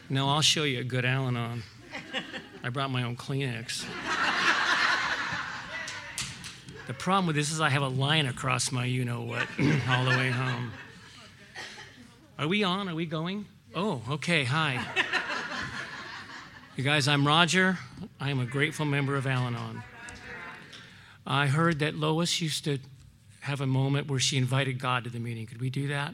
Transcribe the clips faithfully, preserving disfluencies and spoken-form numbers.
No, I'll show you a good Al-Anon. I brought my own Kleenex. The problem with this is I have a line across my you-know-what all the way home. Are we on? Are we going? Oh, okay, hi. You guys, I'm Roger. I am a grateful member of Al-Anon. I heard that Lois used to have a moment where she invited God to the meeting. Could we do that?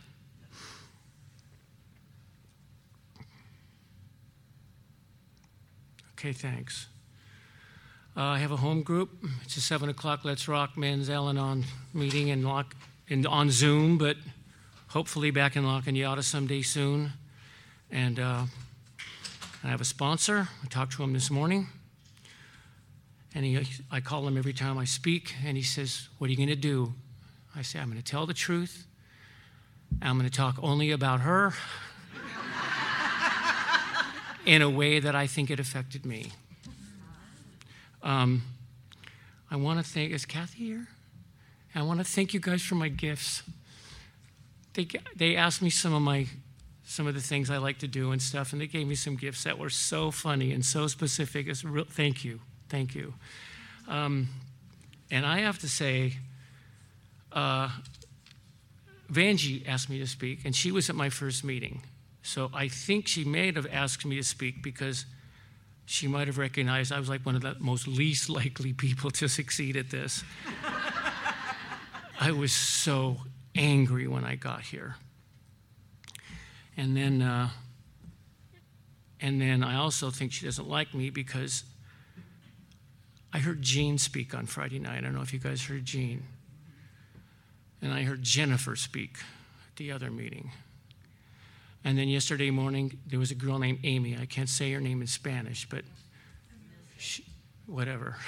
Okay, thanks. Uh, I have a home group. It's a seven o'clock Let's Rock Men's Al-Anon meeting in Lock, in, on Zoom, but hopefully back in La Cañada someday soon. And uh, I have a sponsor. I talked to him this morning. And he, I call him every time I speak, and he says, what are you going to do? I say, I'm going to tell the truth. I'm going to talk only about her in a way that I think it affected me. Um, I want to thank, is Kathy here? I want to thank you guys for my gifts. They they asked me some of my, some of the things I like to do and stuff, and they gave me some gifts that were so funny and so specific. It's real, thank you, thank you. Um, and I have to say, uh, Vanjie asked me to speak, and she was at my first meeting. So I think she may have asked me to speak because she might have recognized I was like one of the most least likely people to succeed at this. I was so angry when I got here. And then, uh, and then I also think she doesn't like me because I heard Jean speak on Friday night. I don't know if you guys heard Jean. And I heard Jennifer speak at the other meeting. And then yesterday morning, there was a girl named Amy. I can't say her name in Spanish, but she, whatever.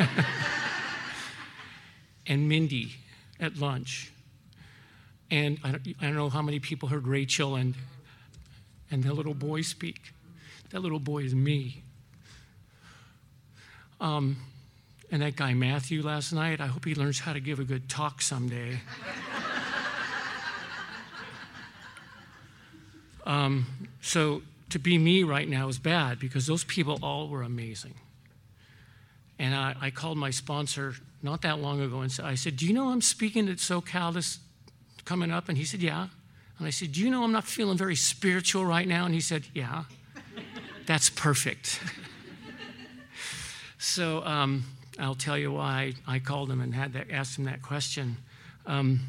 And Mindy at lunch. And I don't, I don't know how many people heard Rachel and, and the little boy speak. That little boy is me. Um, and that guy Matthew last night, I hope he learns how to give a good talk someday. Um, so to be me right now is bad because those people all were amazing. And I, I called my sponsor not that long ago and said, I said, do you know I'm speaking at SoCal this coming up? And he said, yeah. And I said, do you know I'm not feeling very spiritual right now? And he said, yeah. That's perfect. So um, I'll tell you why I called him and had that, asked him that question. Um,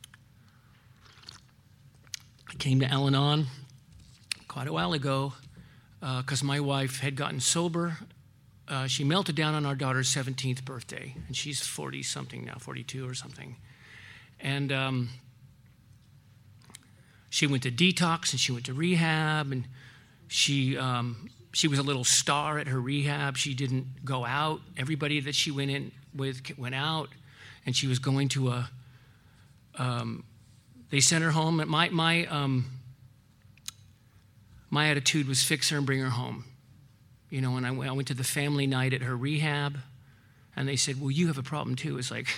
I came to Al-Anon quite a while ago because uh, my wife had gotten sober. Uh, she melted down on our daughter's seventeenth birthday, and she's forty-something now, forty-two or something. And um, she went to detox, and she went to rehab, and she um, she was a little star at her rehab. She didn't go out. Everybody that she went in with went out, and she was going to a, um, they sent her home. My, my, um, my attitude was fix her and bring her home. You know, and I went, I went to the family night at her rehab, and they said, well, you have a problem too. It's like,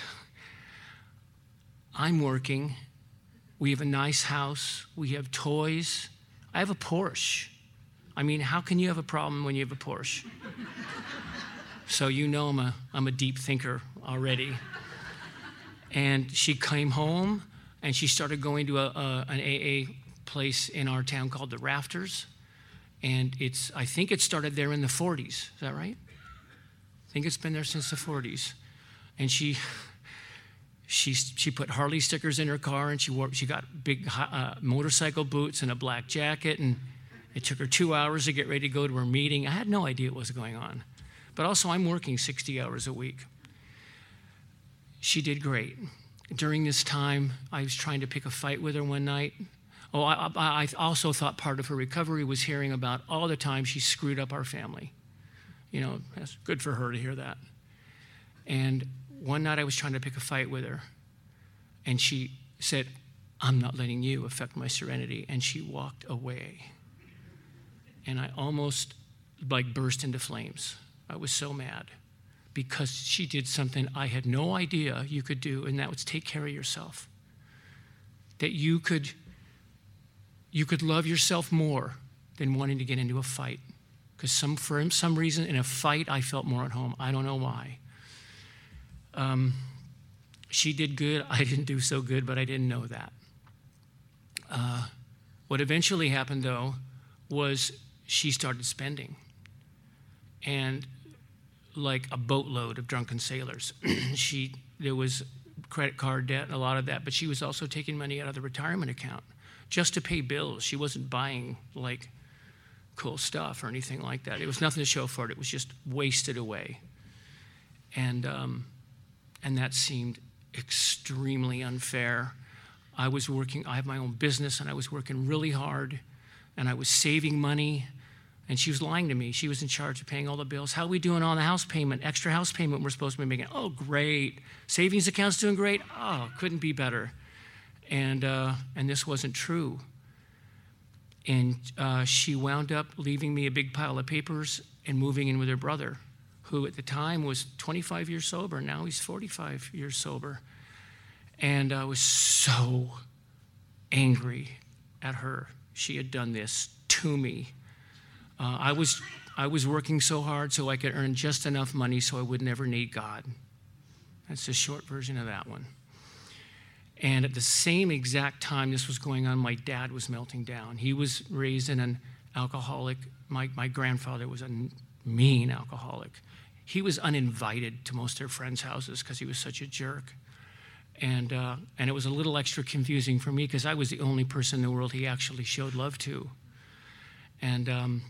I'm working. We have a nice house. We have toys. I have a Porsche. I mean, how can you have a problem when you have a Porsche? So you know I'm a, I'm a deep thinker already. And she came home, and she started going to a, a, an A A place in our town called the Rafters. And it's, I think it started there in the forties. Is that right? I think it's been there since the forties. And she, she, she put Harley stickers in her car, and she wore, she got big uh, motorcycle boots and a black jacket. And it took her two hours to get ready to go to her meeting. I had no idea what was going on. But also, I'm working sixty hours a week. She did great. During this time, I was trying to pick a fight with her one night. Oh, I, I also thought part of her recovery was hearing about all the time she screwed up our family. You know, that's good for her to hear that. And one night I was trying to pick a fight with her, and she said, I'm not letting you affect my serenity. And she walked away. And I almost like burst into flames. I was so mad because she did something I had no idea you could do, and that was take care of yourself. That you could You could love yourself more than wanting to get into a fight. Because some, for some reason, in a fight, I felt more at home. I don't know why. Um, she did good. I didn't do so good, but I didn't know that. Uh, what eventually happened, though, was she started spending. And like a boatload of drunken sailors. she There was credit card debt and a lot of that, but she was also taking money out of the retirement account just to pay bills. She wasn't buying like cool stuff or anything like that. It was nothing to show for it. It was just wasted away. And um, and that seemed extremely unfair. I was working, I have my own business, and I was working really hard, and I was saving money, and she was lying to me. She was in charge of paying all the bills. How are we doing on the house payment, extra house payment we're supposed to be making? Oh, great. Savings account's doing great? Oh, couldn't be better. And uh, and this wasn't true. And uh, she wound up leaving me a big pile of papers and moving in with her brother, who at the time was twenty-five years sober. Now he's forty-five years sober. And I was so angry at her. She had done this to me. Uh, I was I was working so hard so I could earn just enough money so I would never need God. That's the short version of that one. And at the same exact time this was going on, my dad was melting down. He was raised in an alcoholic. My, my grandfather was a mean alcoholic. He was uninvited to most of their friends' houses because he was such a jerk. And uh, and it was a little extra confusing for me because I was the only person in the world he actually showed love to. And um,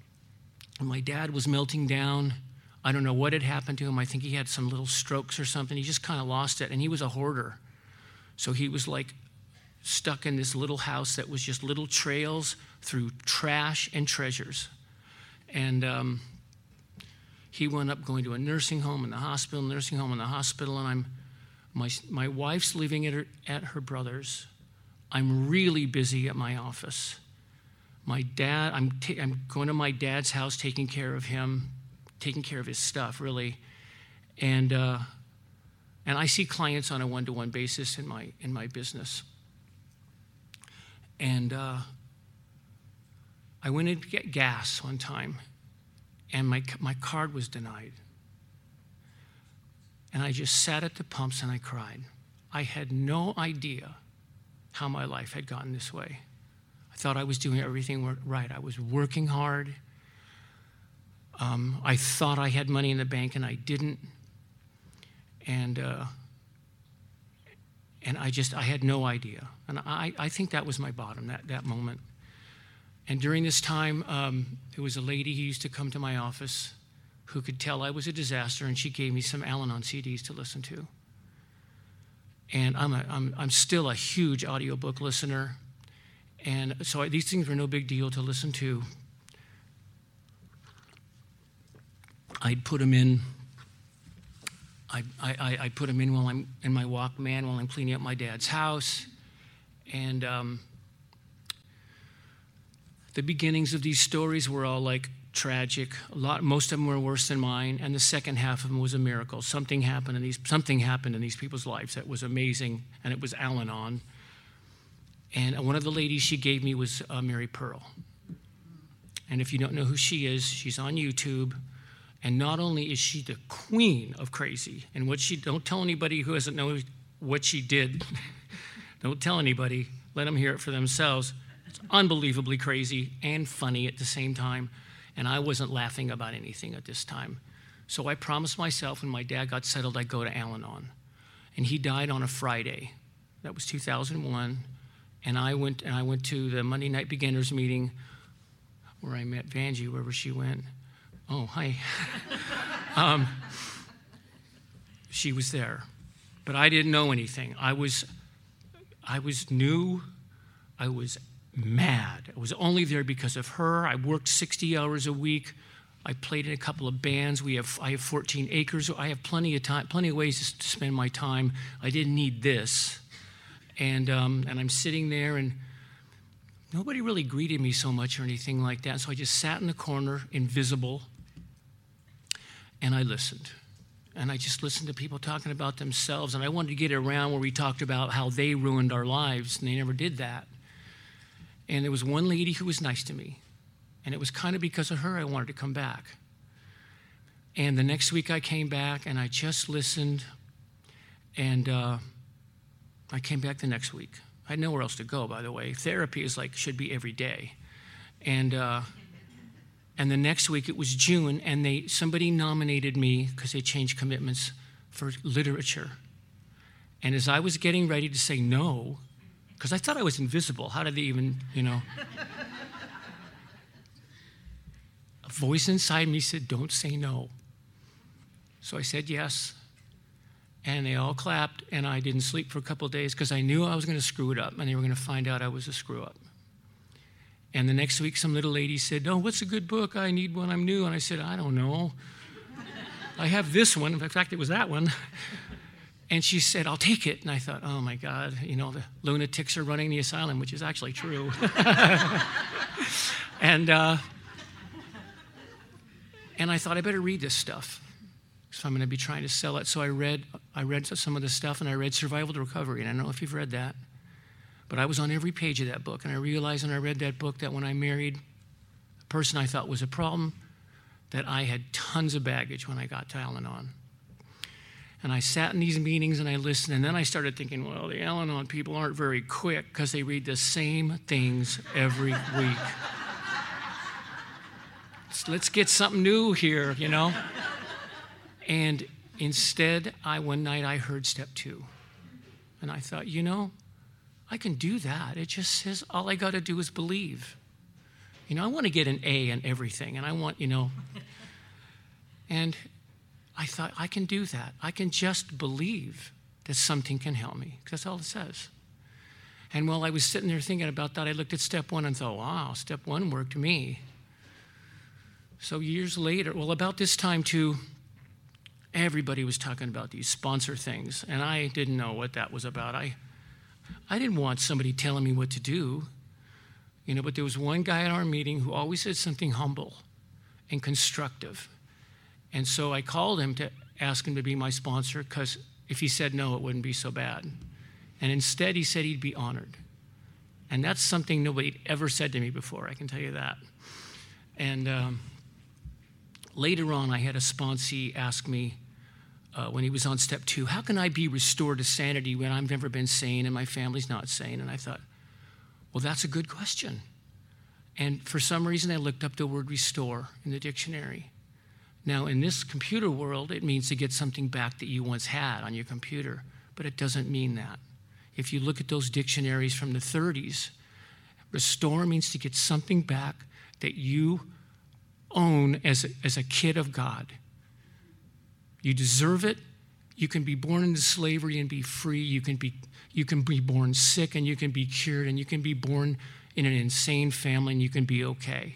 my dad was melting down. I don't know what had happened to him. I think he had some little strokes or something. He just kind of lost it. And he was a hoarder. So he was like stuck in this little house that was just little trails through trash and treasures. And um, he wound up going to a nursing home and the hospital, nursing home and the hospital. And I'm my my wife's living at her, at her brother's. I'm really busy at my office. My dad, I'm ta- I'm going to my dad's house, taking care of him, taking care of his stuff, really. And uh, and I see clients on a one-to-one basis in my in my business. And uh, I went in to get gas one time, and my my card was denied. And I just sat at the pumps and I cried. I had no idea how my life had gotten this way. I thought I was doing everything right. I was working hard. Um, I thought I had money in the bank and I didn't. And uh, and I just, I had no idea. And I, I think that was my bottom, that, that moment. And during this time, um, there was a lady who used to come to my office who could tell I was a disaster, and she gave me some Al-Anon C Ds to listen to. And I'm, a, I'm, I'm still a huge audiobook listener, and so I, these things were no big deal to listen to. I'd put them in. I, I, I put them in while I'm in my Walkman while I'm cleaning up my dad's house, and um, the beginnings of these stories were all like tragic. A lot, most of them were worse than mine, and the second half of them was a miracle. Something happened in these. Something happened in these people's lives that was amazing, and it was Al-Anon. And one of the ladies she gave me was uh, Mary Pearl. And if you don't know who she is, she's on YouTube. And not only is she the queen of crazy, and what she, don't tell anybody who doesn't know what she did. Don't tell anybody. Let them hear it for themselves. It's unbelievably crazy and funny at the same time. And I wasn't laughing about anything at this time. So I promised myself when my dad got settled, I'd go to Al-Anon. And he died on a Friday. That was two thousand one. And I went and I went to the Monday Night Beginners meeting where I met Vanjie, wherever she went. Oh, hi. um, she was there. But I didn't know anything. I was, I was new. I was mad. I was only there because of her. I worked sixty hours a week. I played in a couple of bands. We have, I have fourteen acres. I have plenty of time, plenty of ways to spend my time. I didn't need this. And um, and I'm sitting there, and nobody really greeted me so much or anything like that. So I just sat in the corner, invisible, and I listened. And I just listened to people talking about themselves. And I wanted to get around where we talked about how they ruined our lives, and they never did that. And there was one lady who was nice to me. And it was kind of because of her I wanted to come back. And the next week I came back and I just listened, and uh, I came back the next week. I had nowhere else to go, by the way. Therapy is like, should be every day. And uh, and the next week it was June, and they somebody nominated me because they changed commitments for literature. And as I was getting ready to say no, because I thought I was invisible. How did they even, you know? A voice inside me said, don't say no. So I said yes, and they all clapped, and I didn't sleep for a couple of days because I knew I was going to screw it up, and they were going to find out I was a screw-up. And the next week, some little lady said, oh, what's a good book? I need one. I'm new. And I said, I don't know. I have this one. In fact, it was that one. And she said, I'll take it. And I thought, oh, my God, you know, the lunatics are running the asylum, which is actually true. and uh, and I thought, I better read this stuff. So I'm going to be trying to sell it. So I read I read some of the stuff, and I read Survival to Recovery. And I don't know if you've read that. But I was on every page of that book. And I realized when I read that book that when I married a person I thought was a problem, that I had tons of baggage when I got to Al-Anon. And I sat in these meetings and I listened, and then I started thinking, well, the Al-Anon people aren't very quick because they read the same things every week. So let's get something new here, you know? And instead, I one night I heard step two. And I thought, you know, I can do that. It just says all I got to do is believe. You know, I want to get an A in everything, and I want, you know, and I thought, I can do that. I can just believe that something can help me. That's all it says. And while I was sitting there thinking about that, I looked at step one and thought, wow, step one worked me. So years later, well, about this time too, everybody was talking about these sponsor things, and I didn't know what that was about. I, I didn't want somebody telling me what to do, you know, but there was one guy at our meeting who always said something humble and constructive. And so I called him to ask him to be my sponsor because if he said no, it wouldn't be so bad. And instead, he said he'd be honored. And that's something nobody ever said to me before, I can tell you that. And um, later on, I had a sponsee ask me uh, when he was on step two, how can I be restored to sanity when I've never been sane and my family's not sane? And I thought, well, that's a good question. And for some reason, I looked up the word restore in the dictionary. Now, in this computer world, it means to get something back that you once had on your computer, but it doesn't mean that. If you look at those dictionaries from the thirties, restore means to get something back that you own as a, as a kid of God. You deserve it. You can be born into slavery and be free. You can be, you can be born sick and you can be cured, and you can be born in an insane family and you can be okay.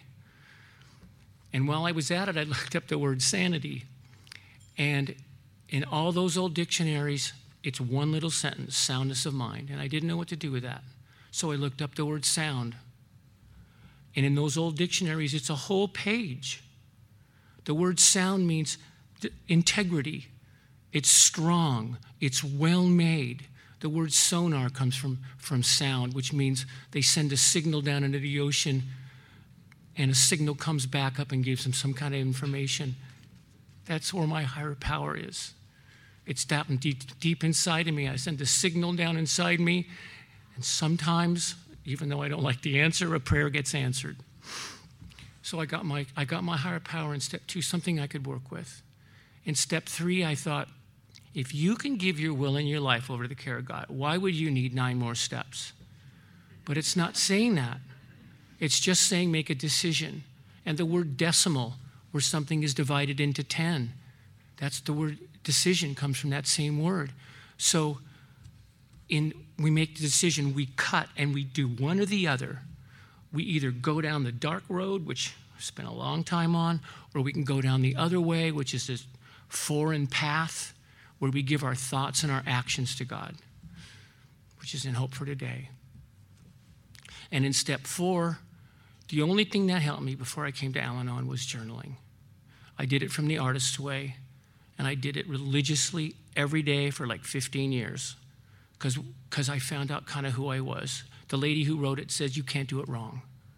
And while I was at it, I looked up the word sanity. And in all those old dictionaries, it's one little sentence, soundness of mind. And I didn't know what to do with that. So I looked up the word sound. And in those old dictionaries, it's a whole page. The word sound means integrity. It's strong. It's well made. The word sonar comes from, from sound, which means they send a signal down into the ocean, and a signal comes back up and gives them some kind of information. That's where my higher power is. It's down deep, deep inside of me. I send a signal down inside me, and sometimes, even though I don't like the answer, a prayer gets answered. So I got my, I got my higher power in step two, something I could work with. In step three, I thought, if you can give your will and your life over to the care of God, why would you need nine more steps? But it's not saying that. It's just saying make a decision. And the word decimal, where something is divided into ten, that's the word decision, comes from that same word. So in we make the decision, we cut, and we do one or the other. We either go down the dark road, which I spent a long time on, or we can go down the other way, which is this foreign path where we give our thoughts and our actions to God, which is in Hope for Today. And in step four, the only thing that helped me before I came to Al-Anon was journaling. I did it from the artist's way, and I did it religiously every day for like fifteen years because because I found out kind of who I was. The lady who wrote it says you can't do it wrong.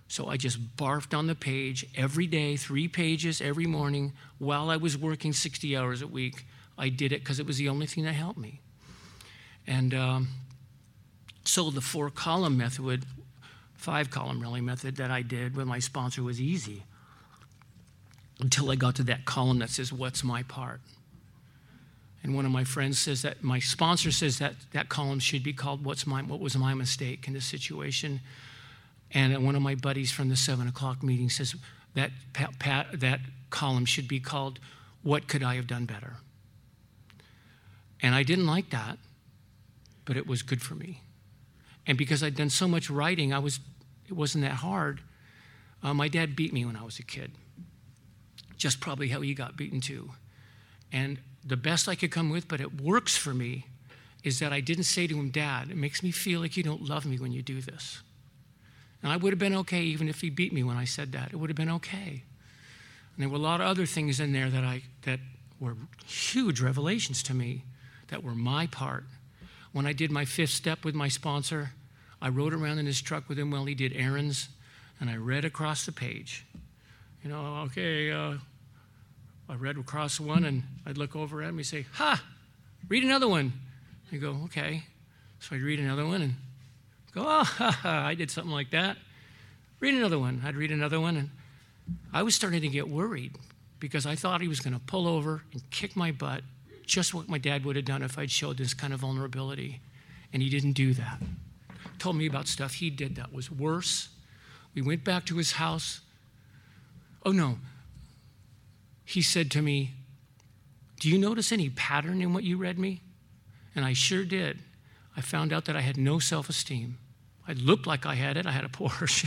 So I just barfed on the page every day, three pages every morning while I was working sixty hours a week. I did it because it was the only thing that helped me. And um, so the four-column method, five-column really method that I did with my sponsor was easy until I got to that column that says, what's my part? And one of my friends says that, my sponsor says that that column should be called, what's my, what was my mistake in this situation? And one of my buddies from the seven o'clock meeting says that, that column should be called, what could I have done better? And I didn't like that, but it was good for me. And because I'd done so much writing, I was, it wasn't that hard. Uh, my dad beat me when I was a kid, just probably how he got beaten too. And the best I could come with, but it works for me, is that I didn't say to him, Dad, it makes me feel like you don't love me when you do this. And I would have been okay even if he beat me when I said that. It would have been okay. And there were a lot of other things in there that I that were huge revelations to me that were my part. When I did my fifth step with my sponsor, I rode around in his truck with him while he did errands, and I read across the page. You know, okay, uh, I read across one, and I'd look over at him and say, ha, read another one. He'd go, okay. So I'd read another one and go, oh, ha, ha, I did something like that. Read another one. I'd read another one, and I was starting to get worried because I thought he was going to pull over and kick my butt, just what my dad would have done if I'd showed this kind of vulnerability. And he didn't do that. Told me about stuff he did that was worse. We went back to his house. Oh, no. He said to me, do you notice any pattern in what you read me? And I sure did. I found out that I had no self-esteem. I looked like I had it. I had a Porsche.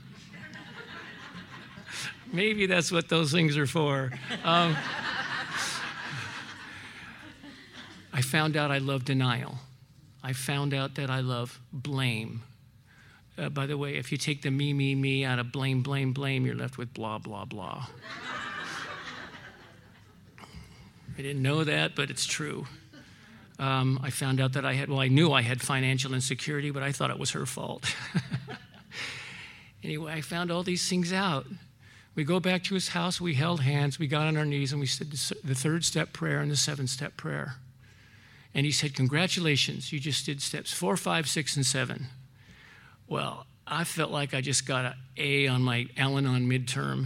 Maybe that's what those things are for. Um, I found out I love denial. I found out that I love blame. Uh, by the way, if you take the me, me, me out of blame, blame, blame, you're left with blah, blah, blah. I didn't know that, but it's true. Um, I found out that I had, well, I knew I had financial insecurity, but I thought it was her fault. Anyway, I found all these things out. We go back to his house, we held hands, we got on our knees, and we said the third step prayer and the seventh step prayer. And he said, congratulations, you just did steps four, five, six, and seven. Well, I felt like I just got an A on my Al-Anon midterm.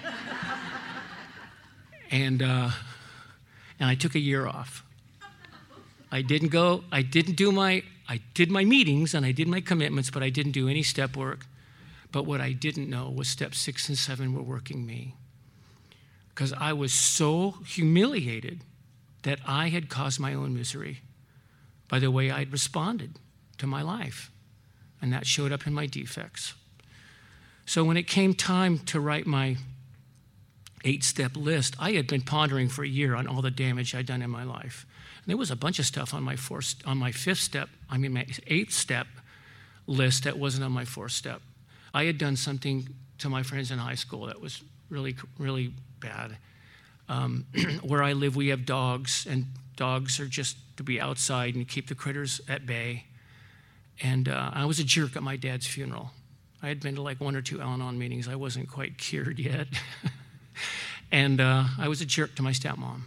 and, uh, and I took a year off. I didn't go, I didn't do my, I did my meetings and I did my commitments, but I didn't do any step work. But what I didn't know was step six and seven were working me. Because I was so humiliated that I had caused my own misery by the way I'd responded to my life. And that showed up in my defects. So when it came time to write my eight-step list, I had been pondering for a year on all the damage I'd done in my life. And there was a bunch of stuff on my fourth, on my fifth step, I mean my eighth step list that wasn't on my fourth step. I had done something to my friends in high school that was really, really bad. Um, where I live, we have dogs, and dogs are just to be outside and keep the critters at bay. And uh, I was a jerk at my dad's funeral. I had been to like one or two Al-Anon meetings. I wasn't quite cured yet. and uh, I was a jerk to my stepmom.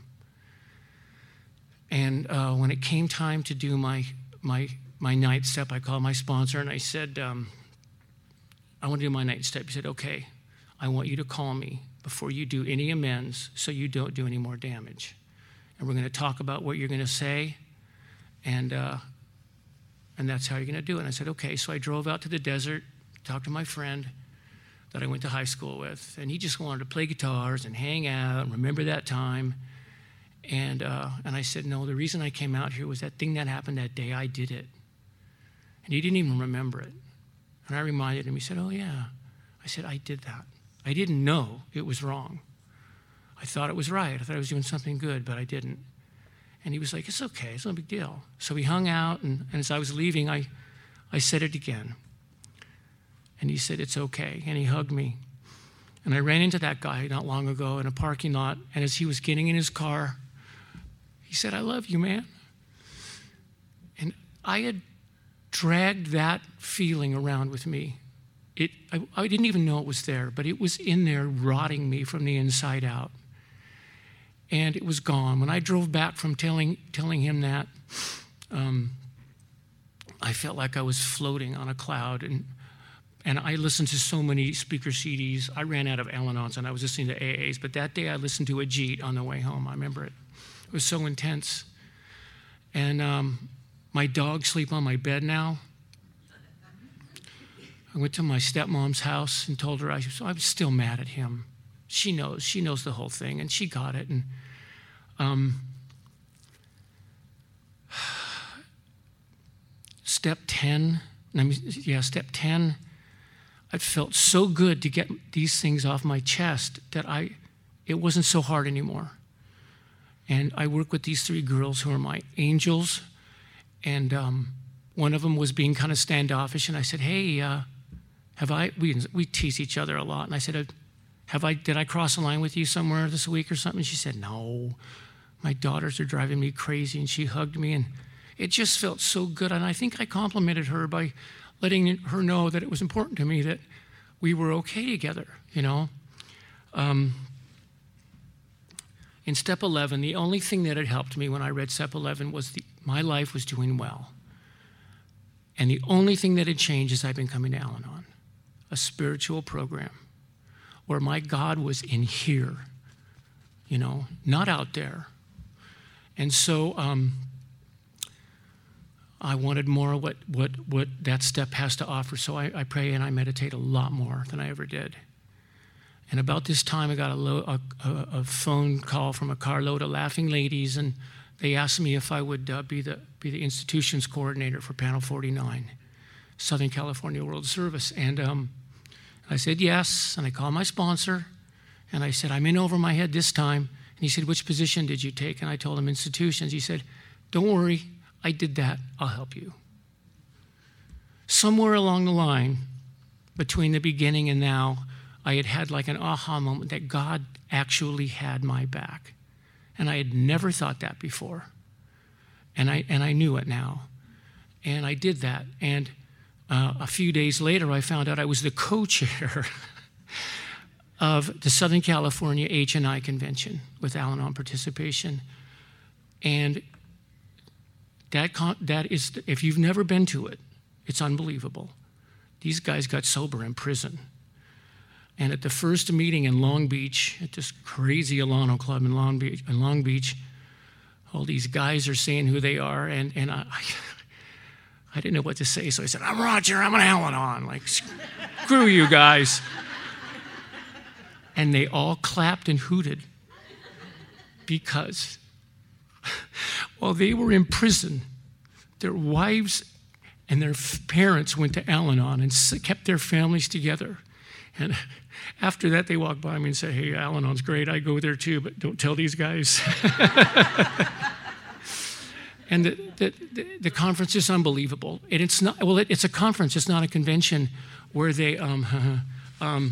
And uh, when it came time to do my, my, my ninth step, I called my sponsor and I said, um, I want to do my ninth step. He said, okay, I want you to call me before you do any amends so you don't do any more damage. And we're going to talk about what you're going to say, and uh, and that's how you're going to do it. And I said, okay. So I drove out to the desert, talked to my friend that I went to high school with, and he just wanted to play guitars and hang out and remember that time. And uh, and I said, no, the reason I came out here was that thing that happened that day. I did it. And he didn't even remember it. And I reminded him. He said, oh, yeah. I said, I did that. I didn't know it was wrong. I thought it was right. I thought I was doing something good, but I didn't. And he was like, it's okay. It's no big deal. So we hung out, and, and as I was leaving, I, I said it again. And he said, it's okay. And he hugged me. And I ran into that guy not long ago in a parking lot, and as he was getting in his car, he said, I love you, man. And I had dragged that feeling around with me it, I, I didn't even know it was there, but it was in there rotting me from the inside out. And it was gone. When I drove back from telling, telling him that, um, I felt like I was floating on a cloud. And, and I listened to so many speaker C Ds. I ran out of Al-Anons, and I was listening to A As. But that day, I listened to Ajit on the way home. I remember it. It was so intense. And um, my dogs sleep on my bed now. I went to my stepmom's house and told her I was, I was still mad at him. She knows. She knows the whole thing, and she got it. And um, step ten, I mean, yeah, step ten, I felt so good to get these things off my chest that I, it wasn't so hard anymore. And I work with these three girls who are my angels, and um, one of them was being kind of standoffish, and I said, hey, uh, have I, we, we tease each other a lot, and I said, have I, did I cross a line with you somewhere this week or something? She said, no, my daughters are driving me crazy, and she hugged me, and it just felt so good, and I think I complimented her by letting her know that it was important to me that we were okay together, you know? Um, In step eleven, the only thing that had helped me when I read step eleven was the, my life was doing well. And the only thing that had changed is I've been coming to Al-Anon, a spiritual program where my God was in here, you know, not out there. And so um, I wanted more of what, what, what that step has to offer. So I, I pray and I meditate a lot more than I ever did. And about this time, I got a, lo- a, a, a phone call from a carload of laughing ladies, and they asked me if I would uh, be the be the institutions coordinator for Panel forty-nine, Southern California World Service. And um, I said yes, and I called my sponsor, and I said, I'm in over my head this time. And he said, which position did you take? And I told him institutions. He said, don't worry, I did that. I'll help you. Somewhere along the line, between the beginning and now, I had had like an aha moment that God actually had my back. And I had never thought that before. And I, and I knew it now. And I did that. And uh, a few days later, I found out I was the co-chair of the Southern California H and I Convention with Al-Anon participation. And that, con- that is, if you've never been to it, it's unbelievable. These guys got sober in prison. And at the first meeting in Long Beach, at this crazy Alano club in Long Beach, in Long Beach, all these guys are saying who they are, and, and I, I didn't know what to say, so I said, I'm Roger, I'm an Al-Anon. Like, screw you guys. And they all clapped and hooted because while they were in prison, their wives and their parents went to Al-Anon and kept their families together. And after that, they walked by me and said, hey, Al-Anon's great. I go there too, but don't tell these guys. And the, the, the, the conference is unbelievable. And it's not, well, it, it's a conference. It's not a convention where they, um, um,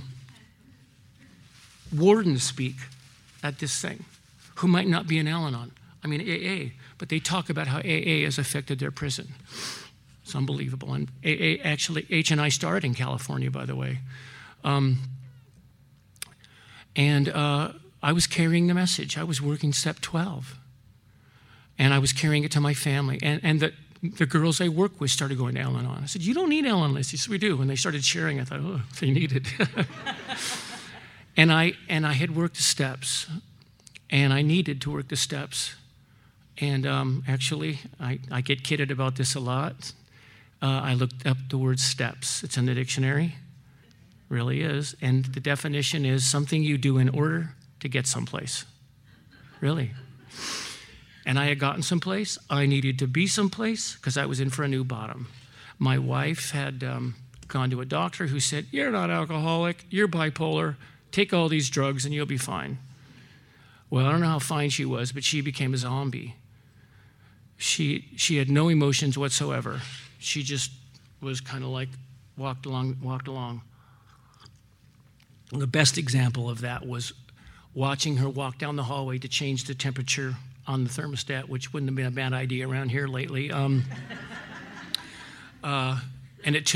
wardens speak at this thing who might not be an Al-Anon. I mean, A A, but they talk about how A A has affected their prison. It's unbelievable. And A A, actually, H and I started in California, by the way. Um, and uh, I was carrying the message. I was working step twelve. And I was carrying it to my family. And, and the, the girls I work with started going to Al-Anon. I said, you don't need Al-Anon. They said, we do. And they started sharing. I thought, oh, they need it. and, I, and I had worked the steps. And I needed to work the steps. And um, actually, I, I get kidded about this a lot. Uh, I looked up the word steps. It's in the dictionary. Really is. And the definition is something you do in order to get someplace. Really. And I had gotten someplace. I needed to be someplace because I was in for a new bottom. My wife had um, gone to a doctor who said, you're not alcoholic, you're bipolar, take all these drugs and you'll be fine. Well, I don't know how fine she was, but she became a zombie. She, she had no emotions whatsoever. She just was kind of like walked along, walked along. The best example of that was watching her walk down the hallway to change the temperature on the thermostat, which wouldn't have been a bad idea around here lately. Um, uh, and it took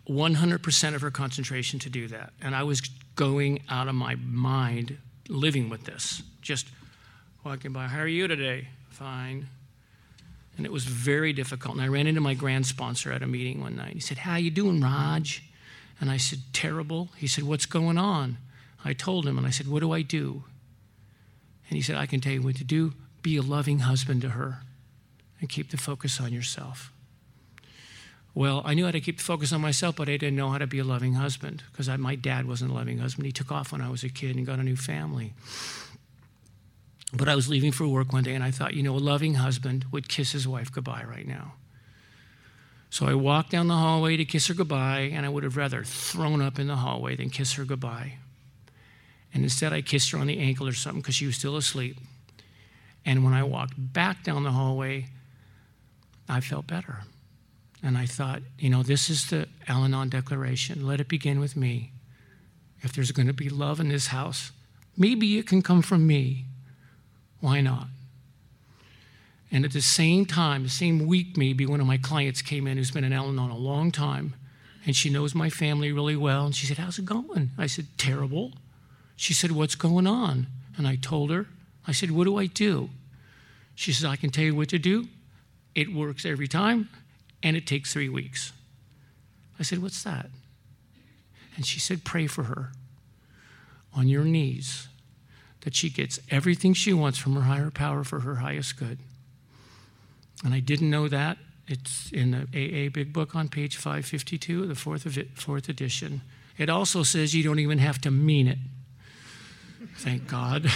one hundred percent of her concentration to do that. And I was going out of my mind living with this. Just walking by, how are you today? Fine. And it was very difficult. And I ran into my grand sponsor at a meeting one night. He said, how you doing, Raj? And I said, terrible. He said, what's going on? I told him, and I said, what do I do? And he said, I can tell you what to do. Be a loving husband to her and keep the focus on yourself. Well, I knew how to keep the focus on myself, but I didn't know how to be a loving husband because my dad wasn't a loving husband. He took off when I was a kid and got a new family. But I was leaving for work one day, and I thought, you know, a loving husband would kiss his wife goodbye right now. So I walked down the hallway to kiss her goodbye, and I would have rather thrown up in the hallway than kiss her goodbye. And instead, I kissed her on the ankle or something because she was still asleep. And when I walked back down the hallway, I felt better. And I thought, you know, this is the Al-Anon Declaration. Let it begin with me. If there's going to be love in this house, maybe it can come from me. Why not? And at the same time, the same week maybe, one of my clients came in who's been in Al-Anon a long time, and she knows my family really well. And she said, how's it going? I said, terrible. She said, what's going on? And I told her. I said, what do I do? She said, I can tell you what to do. It works every time, and it takes three weeks. I said, what's that? And she said, pray for her on your knees that she gets everything she wants from her higher power for her highest good. And I didn't know that. It's in the A A Big Book on page five fifty-two, the fourth, of it, fourth edition. It also says you don't even have to mean it. Thank God.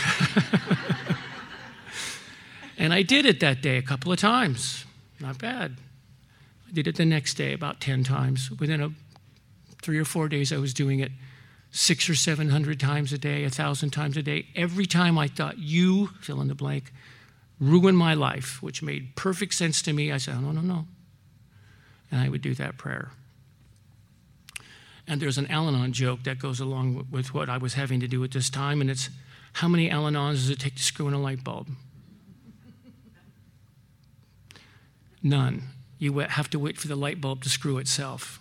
And I did it that day a couple of times. Not bad. I did it the next day about ten times. Within a, three or four days, I was doing it six or seven hundred times a day, a thousand times a day. Every time I thought, you, fill in the blank, ruin my life, which made perfect sense to me, I said, oh, no, no, no. And I would do that prayer. And there's an Al-Anon joke that goes along with what I was having to do at this time, and it's, how many Al-Anons does it take to screw in a light bulb? None. You have to wait for the light bulb to screw itself.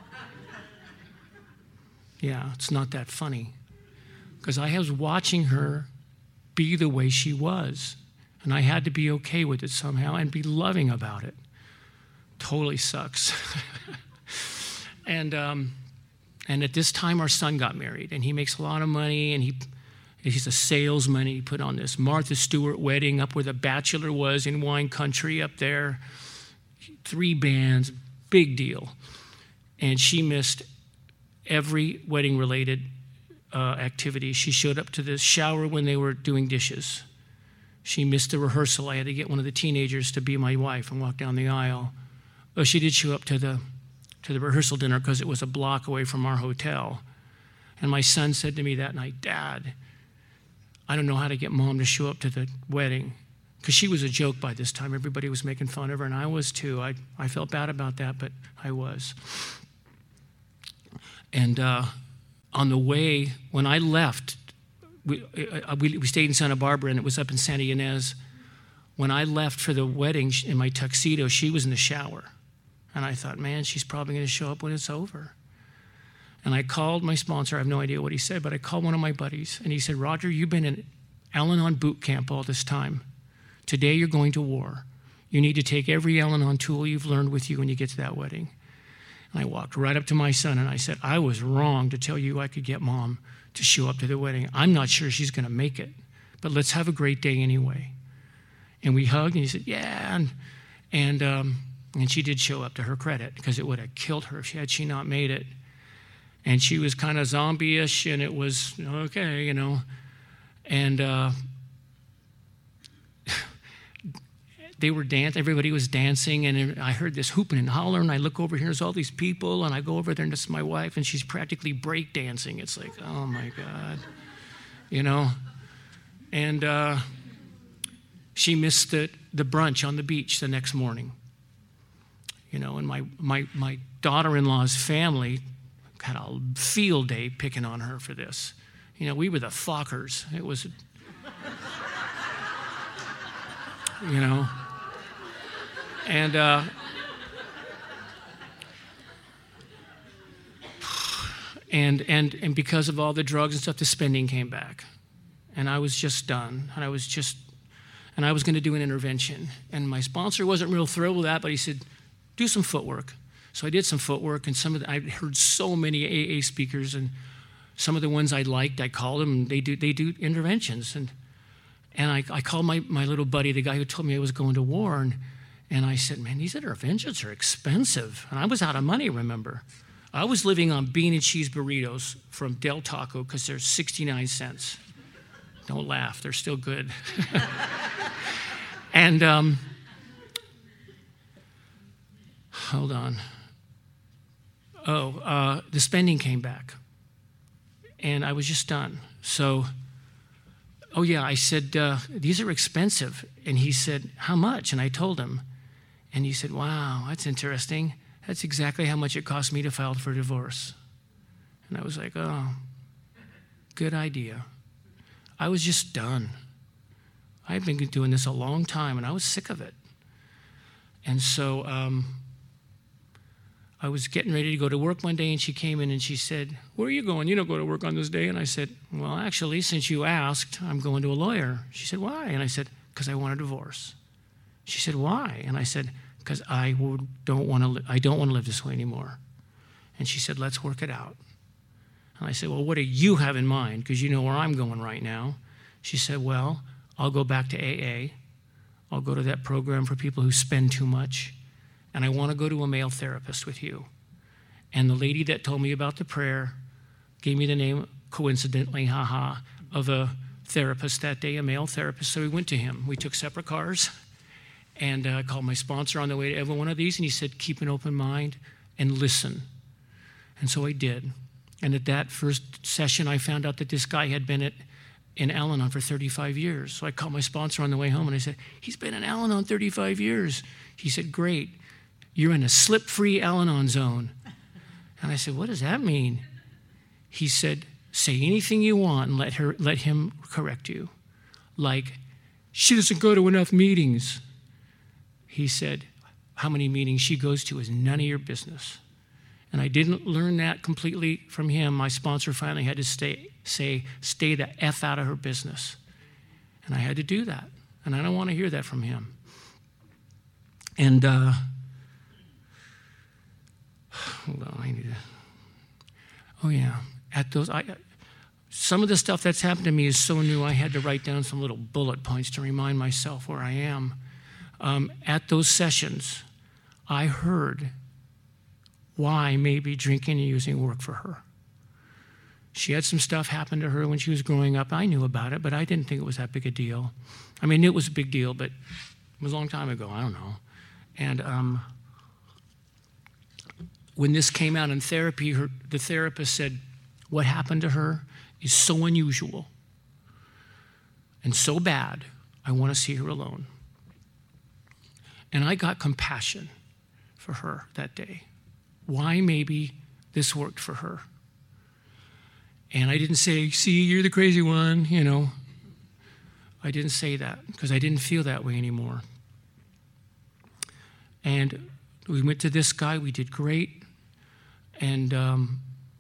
Yeah, it's not that funny. Because I was watching her be the way she was, and I had to be okay with it somehow and be loving about it. Totally sucks. and um, and at this time, our son got married, and he makes a lot of money, and he he's a salesman. He put on this Martha Stewart wedding up where the Bachelor was in wine country up there. Three bands, big deal. And she missed every wedding-related uh, activity. She showed up to the shower when they were doing dishes. She missed the rehearsal. I had to get one of the teenagers to be my wife and walk down the aisle. But she did show up to the to the rehearsal dinner because it was a block away from our hotel. And my son said to me that night, Dad, I don't know how to get Mom to show up to the wedding. Because she was a joke by this time. Everybody was making fun of her, and I was too. I, I felt bad about that, but I was. And uh, on the way, when I left, we, uh, we, we stayed in Santa Barbara, and it was up in Santa Ynez. When I left for the wedding in my tuxedo, she was in the shower. And I thought, man, she's probably going to show up when it's over. And I called my sponsor. I have no idea what he said, but I called one of my buddies, and he said, Roger, you've been in Al-Anon boot camp all this time. Today you're going to war. You need to take every Al-Anon tool you've learned with you when you get to that wedding. And I walked right up to my son and I said, I was wrong to tell you I could get Mom to show up to the wedding. I'm not sure she's going to make it, but let's have a great day anyway. And we hugged and he said, yeah. And and, um, and she did show up, to her credit, because it would have killed her if she had she not made it. And she was kind of zombie-ish, and it was okay, you know. And uh, they were dancing, everybody was dancing, and I heard this hooping and hollering, and I look over here, there's all these people, and I go over there, and this is my wife, and she's practically break dancing. It's like, oh my God, you know? And uh, she missed the, the brunch on the beach the next morning. You know, and my, my, my daughter-in-law's family had a field day picking on her for this. You know, we were the Fockers. It was, you know. And uh, And, and, and because of all the drugs and stuff, the spending came back. And I was just done. And I was just, and I was going to do an intervention. And my sponsor wasn't real thrilled with that, but he said, do some footwork. So I did some footwork, and some of the, I heard so many A A speakers, and some of the ones I liked, I called them, and they do, they do interventions. And, and I, I called my, my little buddy, the guy who told me I was going to war, and, and I said, man, these interventions are expensive. And I was out of money, remember. I was living on bean and cheese burritos from Del Taco because they're sixty-nine cents. Don't laugh, they're still good. And, um, hold on. Oh, uh, the spending came back. And I was just done. So, oh yeah, I said, uh, these are expensive. And he said, how much? And I told him. And he said, wow, that's interesting. That's exactly how much it cost me to file for divorce. And I was like, oh, good idea. I was just done. I had been doing this a long time, and I was sick of it. And so um, I was getting ready to go to work one day, and she came in and she said, where are you going? You don't go to work on this day. And I said, well, actually, since you asked, I'm going to a lawyer. She said, why? And I said, because I want a divorce. She said, why? And I said, because I would, don't want to li- I don't want to live this way anymore. And she said, let's work it out. And I said, well, what do you have in mind? Because you know where I'm going right now. She said, well, I'll go back to A A. I'll go to that program for people who spend too much. And I want to go to a male therapist with you. And the lady that told me about the prayer gave me the name, coincidentally, haha, of a therapist that day, a male therapist. So we went to him. We took separate cars. And I uh, called my sponsor on the way to every one of these. And he said, keep an open mind and listen. And so I did. And at that first session, I found out that this guy had been at, in Al-Anon for thirty-five years. So I called my sponsor on the way home, and I said, he's been in Al-Anon thirty-five years. He said, great. You're in a slip-free Al-Anon zone. And I said, what does that mean? He said, say anything you want and let her, let him correct you. Like, she doesn't go to enough meetings. He said, how many meetings she goes to is none of your business. And I didn't learn that completely from him. My sponsor finally had to stay, say, stay the F out of her business. And I had to do that. And I don't want to hear that from him. And, uh, hold on, I need to, oh yeah, at those, I, some of the stuff that's happened to me is so new, I had to write down some little bullet points to remind myself where I am. Um, at those sessions, I heard why maybe drinking and using worked for her. She had some stuff happen to her when she was growing up. I knew about it, but I didn't think it was that big a deal. I mean, it was a big deal, but it was a long time ago. I don't know. And um, when this came out in therapy, her, the therapist said, what happened to her is so unusual and so bad, I want to see her alone. And I got compassion for her that day. Why maybe this worked for her. And I didn't say, see, you're the crazy one, you know. I didn't say that because I didn't feel that way anymore. And we went to this guy, we did great. And um,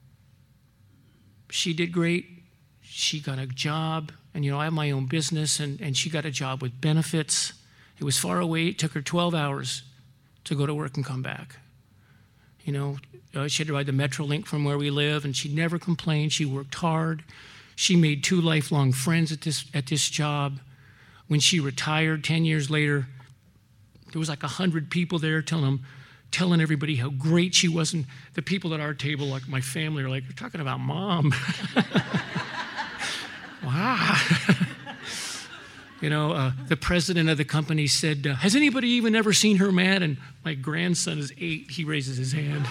she did great. She got a job. And, you know, I have my own business, and, and she got a job with benefits. It was far away. It took her twelve hours to go to work and come back. You know, uh, she had to ride the Metrolink from where we live, and she never complained. She worked hard. She made two lifelong friends at this at this job. When she retired ten years later, there was like one hundred people there telling them, telling everybody how great she was. And the people at our table, like my family, are like, you're talking about mom. Wow. You know, uh, the president of the company said, uh, has anybody even ever seen her mad? And my grandson is eight. He raises his hand.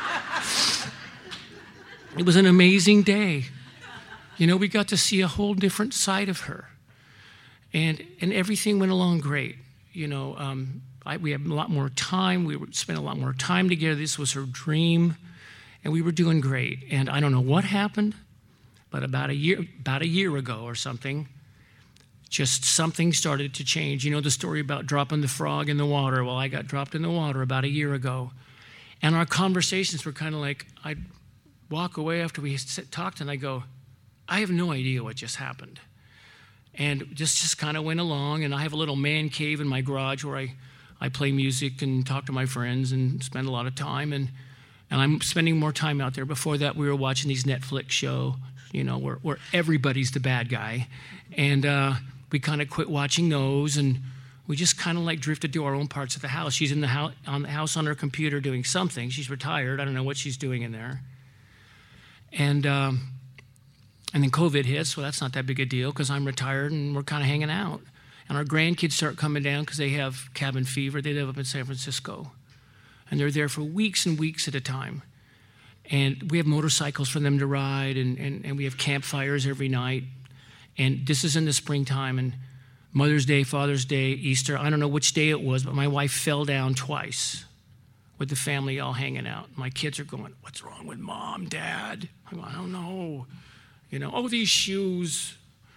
It was an amazing day. You know, we got to see a whole different side of her. And and everything went along great. You know, um, I, we had a lot more time. We were, spent a lot more time together. This was her dream. And we were doing great. And I don't know what happened, but about a year, about a year ago or something, just something started to change. You know the story about dropping the frog in the water? Well, I got dropped in the water about a year ago. And our conversations were kind of like, I walk away after we talked, and I go, I have no idea what just happened. And just, just kind of went along, and I have a little man cave in my garage where I, I play music and talk to my friends and spend a lot of time, and, and I'm spending more time out there. Before that, we were watching these Netflix shows, you know, where, where everybody's the bad guy, and uh, we kind of quit watching those, and we just kind of like drifted to our own parts of the house. She's in the house on the house on her computer doing something. She's retired. I don't know what she's doing in there, and. Um, And then COVID hits, well, that's not that big a deal because I'm retired and we're kind of hanging out. And our grandkids start coming down because they have cabin fever. They live up in San Francisco. And they're there for weeks and weeks at a time. And we have motorcycles for them to ride, and, and, and we have campfires every night. And this is in the springtime, and Mother's Day, Father's Day, Easter, I don't know which day it was, but my wife fell down twice with the family all hanging out. My kids are going, what's wrong with Mom, Dad? I go, I don't know. You know, oh, these shoes.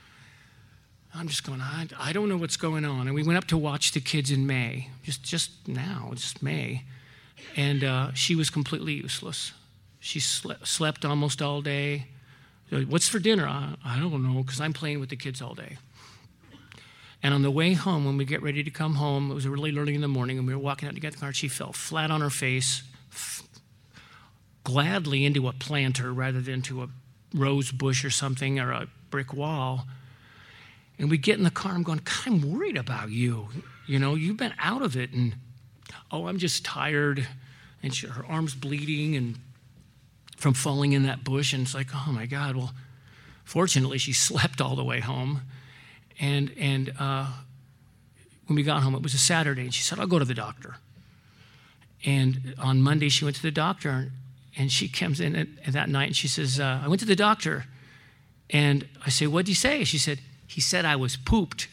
I'm just going, I, I don't know what's going on. And we went up to watch the kids in May, just just now, just May. And uh, she was completely useless. She slept, slept almost all day. What's for dinner? I, I don't know, because I'm playing with the kids all day. And on the way home, when we get ready to come home, it was really early in the morning, and we were walking out to get the car, she fell flat on her face, f- gladly into a planter rather than to a rose bush or something, or a brick wall. And we get in the car, I'm going, God, I'm worried about you. You know, you've been out of it, and oh, I'm just tired. And she, her arm's bleeding and from falling in that bush. And it's like, oh my God. Well, fortunately, she slept all the way home. And and uh, when we got home, it was a Saturday, and she said, I'll go to the doctor. And on Monday, she went to the doctor, and she comes in at, at that night, and she says, uh, I went to the doctor. And I say, what'd he say? She said, he said I was pooped.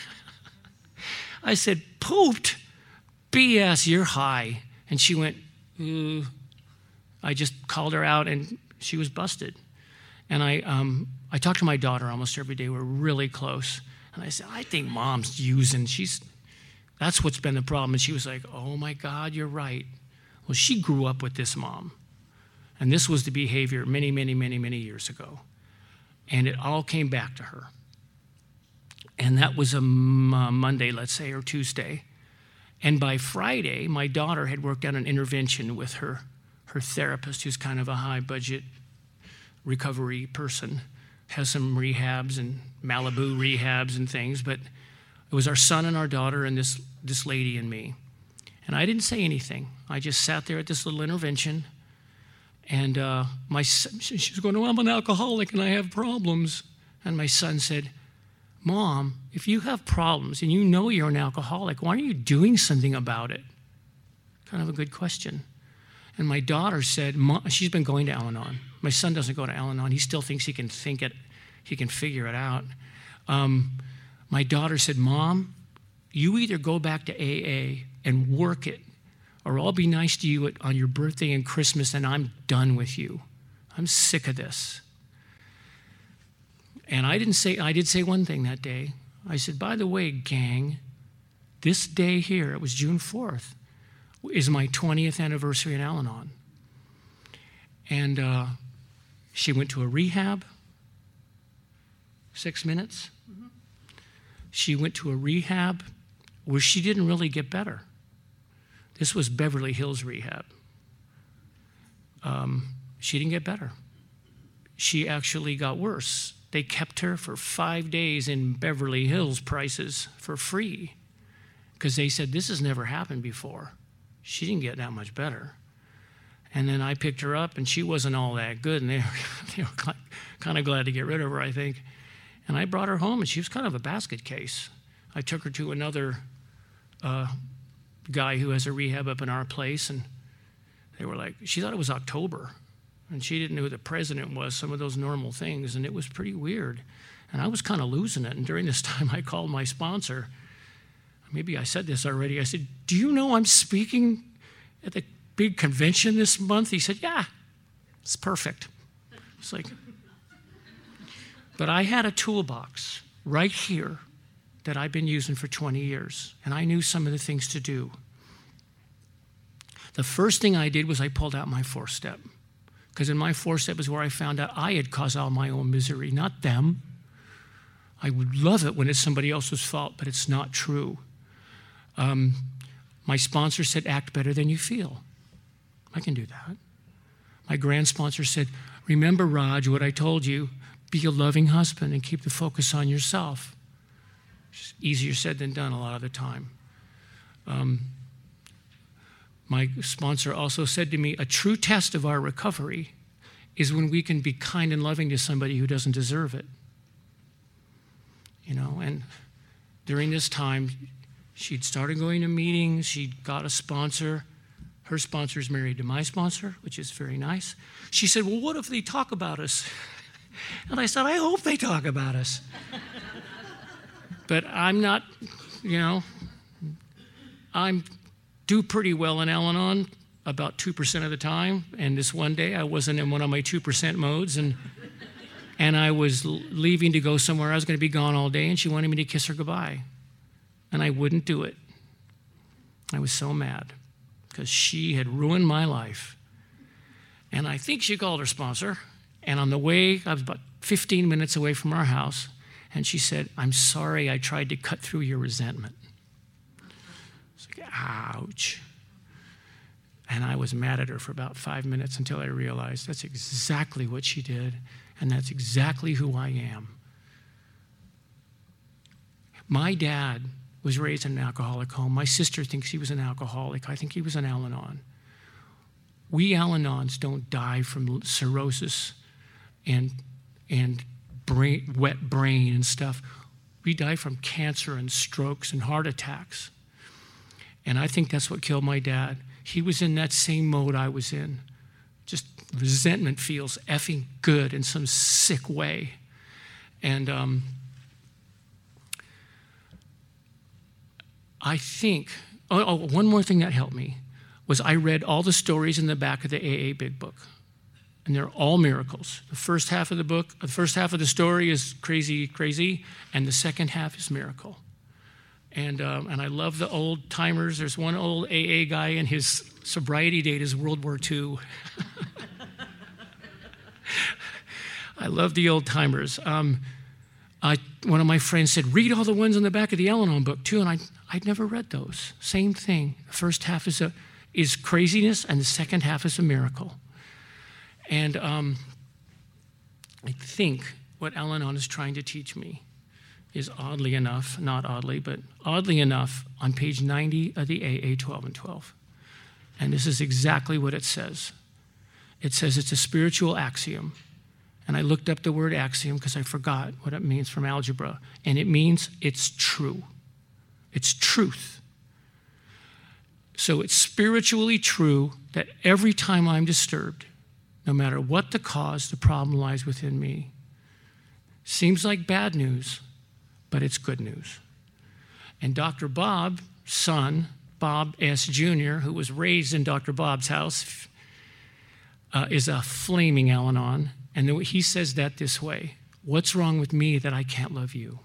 I said, pooped? B S, you're high. And she went, uh. I just called her out, and she was busted. And I um, I talked to my daughter almost every day. We're really close. And I said, I think Mom's using. She's, that's what's been the problem. And she was like, oh my God, you're right. Well, she grew up with this mom. And this was the behavior many, many, many, many years ago. And it all came back to her. And that was a Monday, let's say, or Tuesday. And by Friday, my daughter had worked out an intervention with her, her therapist, who's kind of a high-budget recovery person, has some rehabs and Malibu rehabs and things. But it was our son and our daughter and this, this lady and me. And I didn't say anything. I just sat there at this little intervention. And uh, my son, she was going, oh, I'm an alcoholic and I have problems. And my son said, Mom, if you have problems and you know you're an alcoholic, why aren't you doing something about it? Kind of a good question. And my daughter said, Mom, she's been going to Al-Anon. My son doesn't go to Al-Anon. He still thinks he can think it, he can figure it out. Um, my daughter said, Mom, you either go back to A A and work it, or I'll be nice to you at, on your birthday and Christmas, and I'm done with you. I'm sick of this. And I didn't say, I did say one thing that day. I said, by the way, gang, this day here, it was June fourth, is my twentieth anniversary in Al-Anon. And uh, she went to a rehab, six minutes. Mm-hmm. She went to a rehab where she didn't really get better. This was Beverly Hills rehab. Um, she didn't get better. She actually got worse. They kept her for five days in Beverly Hills prices for free because they said, this has never happened before. She didn't get that much better. And then I picked her up, and she wasn't all that good, and they were, they were kind of glad to get rid of her, I think. And I brought her home, and she was kind of a basket case. I took her to another uh, guy who has a rehab up in our place, and they were like, she thought it was October, and she didn't know who the president was, some of those normal things, and it was pretty weird. And I was kind of losing it, and during this time I called my sponsor. Maybe I said this already. I said, do you know I'm speaking at the big convention this month? He said, yeah, it's perfect. It's like, but I had a toolbox right here that I've been using for twenty years, and I knew some of the things to do. The first thing I did was I pulled out my four-step. Because in my four-step is where I found out I had caused all my own misery, not them. I would love it when it's somebody else's fault, but it's not true. Um, my sponsor said, act better than you feel. I can do that. My grand sponsor said, remember, Raj, what I told you, be a loving husband and keep the focus on yourself. It's easier said than done a lot of the time. Um, my sponsor also said to me, a true test of our recovery is when we can be kind and loving to somebody who doesn't deserve it. You know, and during this time, she'd started going to meetings, she got a sponsor. Her sponsor is married to my sponsor, which is very nice. She said, well, what if they talk about us? And I said, I hope they talk about us. But I'm not, you know, I'm do pretty well in Al-Anon about two percent of the time. And this one day, I wasn't in one of my two percent modes, and and I was leaving to go somewhere. I was going to be gone all day, and she wanted me to kiss her goodbye. And I wouldn't do it. I was so mad because she had ruined my life. And I think she called her sponsor. And on the way, I was about fifteen minutes away from our house, and she said, I'm sorry I tried to cut through your resentment. It's like, ouch. And I was mad at her for about five minutes until I realized that's exactly what she did, and that's exactly who I am. My dad was raised in an alcoholic home. My sister thinks he was an alcoholic. I think he was an Al-Anon. We Al-Anons don't die from cirrhosis and, and brain, wet brain and stuff. We die from cancer and strokes and heart attacks. And I think that's what killed my dad. He was in that same mode I was in. Just resentment feels effing good in some sick way. And um, I think, oh, oh, one more thing that helped me was I read all the stories in the back of the A A Big Book. And they're all miracles. The first half of the book, the first half of the story is crazy, crazy, and the second half is miracle. And um, and I love the old timers. There's one old A A guy, and his sobriety date is World War Two. I love the old timers. Um, I, one of my friends said, read all the ones on the back of the Al-Anon book too, and I, I'd never read those. Same thing. The first half is, a, is craziness, and the second half is a miracle. And um, I think what Al-Anon is trying to teach me is oddly enough, not oddly, but oddly enough, on page ninety of the A A twelve and twelve. And this is exactly what it says. It says it's a spiritual axiom. And I looked up the word axiom because I forgot what it means from algebra. And it means it's true. It's truth. So it's spiritually true that every time I'm disturbed, no matter what the cause, the problem lies within me. Seems like bad news, but it's good news. And Doctor Bob's son, Bob S. Junior, who was raised in Doctor Bob's house, uh, is a flaming Al-Anon. And he says that this way: what's wrong with me that I can't love you?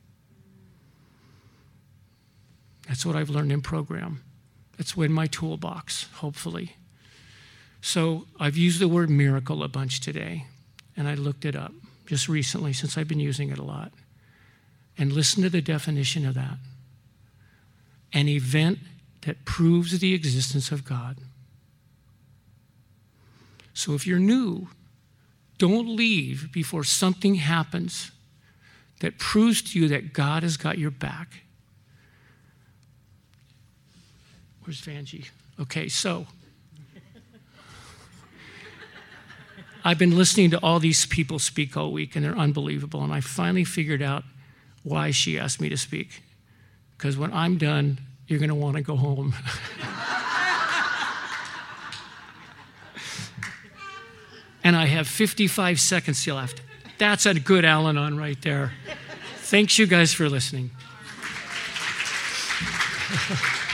That's what I've learned in program. That's in my toolbox, hopefully. So I've used the word miracle a bunch today, and I looked it up just recently since I've been using it a lot. And listen to the definition of that. An event that proves the existence of God. So if you're new, don't leave before something happens that proves to you that God has got your back. Where's Vanjie? Okay, so I've been listening to all these people speak all week, and they're unbelievable. And I finally figured out why she asked me to speak. Because when I'm done, you're going to want to go home. And I have fifty-five seconds left. That's a good Al-Anon right there. Thanks, you guys, for listening.